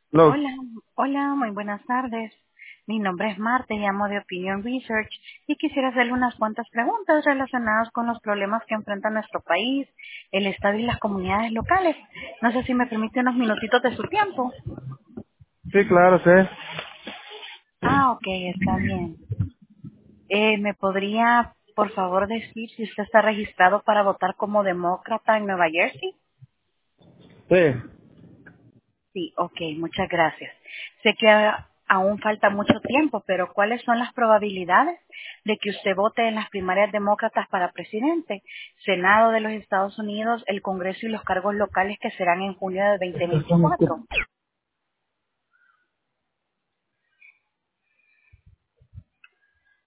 Los, Hola, hola, muy buenas tardes. Mi nombre es Marta, llamo de Opinion Research y quisiera hacerle unas cuantas preguntas relacionadas con los problemas que enfrenta nuestro país, el Estado y las comunidades locales. No sé si me permite unos minutitos de su tiempo. sí, claro, sé. Ah, ok, está bien. ¿Me podría, por favor, decir si usted está registrado para votar como demócrata en Nueva Jersey? Sí. Sí, ok, muchas gracias. Sé que aún falta mucho tiempo, pero ¿cuáles son las probabilidades de que usted vote en las primarias demócratas para presidente, Senado de los Estados Unidos, el Congreso y los cargos locales que serán en junio de 2024?